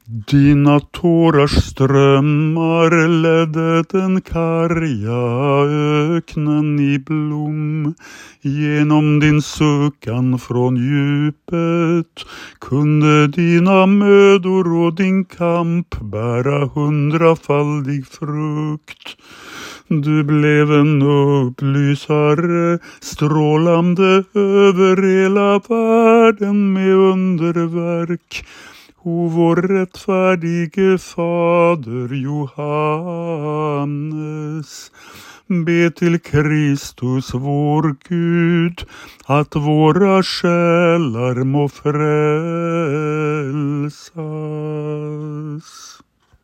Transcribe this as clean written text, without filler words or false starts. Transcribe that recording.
Dina tårars strömmar ledde den karga öknen i blom. Genom din suckan från djupet kunde dina mödor och din kamp bära 100-faldig frukt. Du blev en upplysare, strålande över hela världen med underverk. O vår rättfärdige fader Johannes, be till Kristus vår Gud, att våra själar må frälsas.